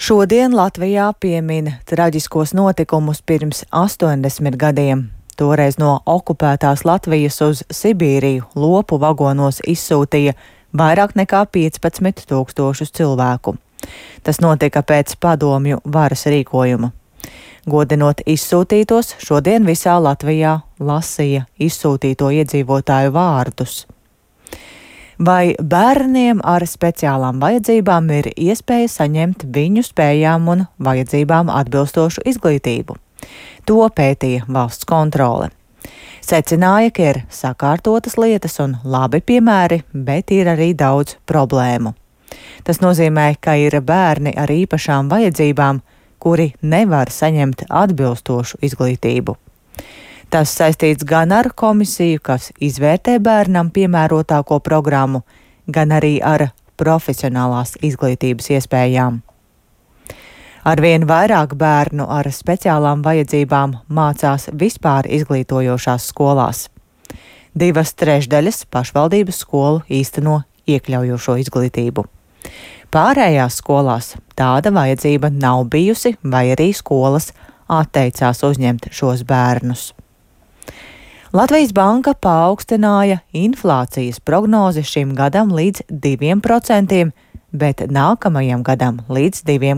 Šodien Latvijā piemin traģiskos notikumus pirms 80 gadiem. Toreiz no okupētās Latvijas uz Sibīriju lopu vagonos izsūtīja vairāk nekā 15 000 cilvēku. Tas notika pēc padomju varas rīkojuma. Godinot izsūtītos, šodien visā Latvijā lasīja izsūtīto iedzīvotāju vārdus. Vai bērniem ar speciālām vajadzībām ir iespēja saņemt viņu spējām un vajadzībām atbilstošu izglītību? To pētīja valsts kontrole. Secināja, ka ir sakārtotas lietas un labi piemēri, bet ir arī daudz problēmu. Tas nozīmē, ka ir bērni ar īpašām vajadzībām, kuri nevar saņemt atbilstošu izglītību. Tas saistīts gan ar komisiju, kas izvērtē bērnam piemērotāko programmu, gan arī ar profesionālās izglītības iespējām. Arvien vairāk bērnu ar speciālām vajadzībām mācās vispār izglītojošās skolās. 2/3 pašvaldības skolu īsteno iekļaujošo izglītību. Pārējās skolās tāda vajadzība nav bijusi, vai arī skolas atteicās uzņemt šos bērnus. Latvijas Banka paaugstināja inflācijas prognozi šim gadam līdz 2%, bet nākamajam gadam līdz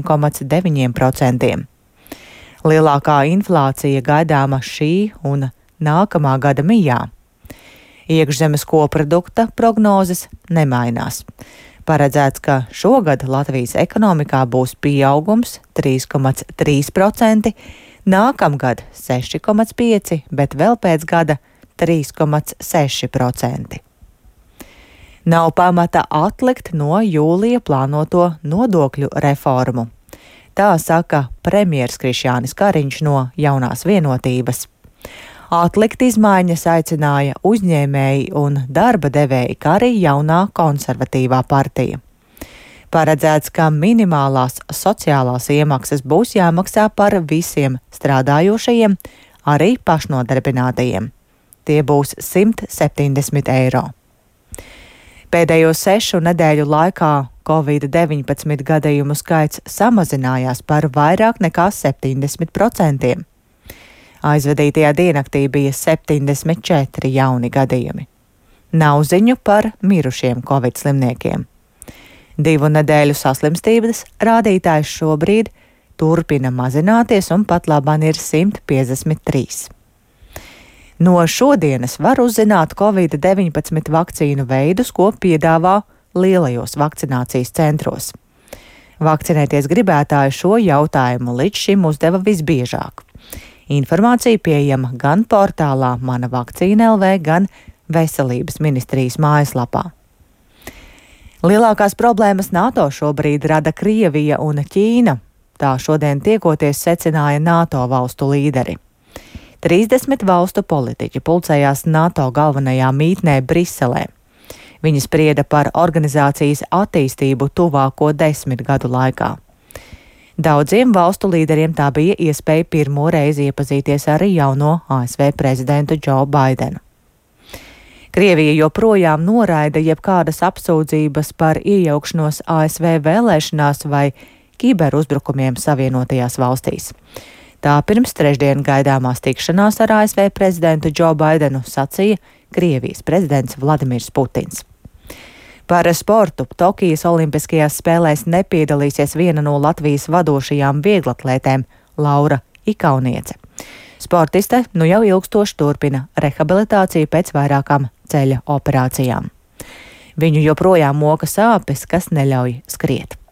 2,9%. Lielākā inflācija gaidāma šī un nākamā gada mijā. Iekšzemes koprodukta prognozes nemainās. Paredzēts, ka šogad Latvijas ekonomikā būs pieaugums 3,3%, nākamgad 6,5%, bet vēl pēc gada 3,6%. Nav pamata atlikt no jūlija plānoto nodokļu reformu. Tā saka premjers Krišjānis Kariņš no Jaunās Vienotības. Atlikt izmaiņas aicināja uzņēmēji un darba devēji, kā arī jaunā konservatīvā partija. Paredzēts, ka minimālās sociālās iemaksas būs jāmaksā par visiem strādājošajiem, arī pašnodarbinātajiem. Tie būs 170 eiro. Pēdējo 6 nedēļu laikā Covid-19 gadījumu skaits samazinājās par vairāk nekā 70%. Aizvadītajā diennaktī bija 74 jauni gadījumi. Nav ziņu par mirušiem Covid slimniekiem. 2 nedēļu saslimstības rādītājs šobrīd turpina mazināties un pat labāk ir 153. No šodienas var uzzināt Covid-19 vakcīnu veidus, ko piedāvā lielajos vakcinācijas centros. Vakcinēties gribētāji šo jautājumu līdz šim uzdeva visbiežāk. Informācija pieejama gan portālā Mana vakcīna LV, gan Veselības ministrijas mājaslapā. Lielākās problēmas NATO šobrīd rada Krievija un Ķīna. Tā šodien tiekoties secināja NATO valstu līderi. 30 valstu politiķi pulcējās NATO galvenajā mītnē Briselē. Viņi sprieda par organizācijas attīstību tuvāko 10 gadu laikā. Daudziem valstu līderiem tā bija iespēja pirmo reizi iepazīties ar jauno ASV prezidentu Džo Baidenu. Krievija joprojām noraida jebkādas apsūdzības par iejaukšanos ASV vēlēšanās vai kiberuzbrukumiem Savienotajās valstīs. Tā pirms trešdien gaidāmās tikšanās ar ASV prezidentu Džo Baidenu sacīja Krievijas prezidents Vladimirs Putins. Par sportu Tokijas Olimpiskajās spēlēs nepiedalīsies viena no Latvijas vadošajām vieglatlētēm Laura Ikauniece. Sportiste nu jau ilgstoši turpina rehabilitāciju pēc vairākām ceļa operācijām. Viņu joprojām moka sāpes, kas neļauj skriet.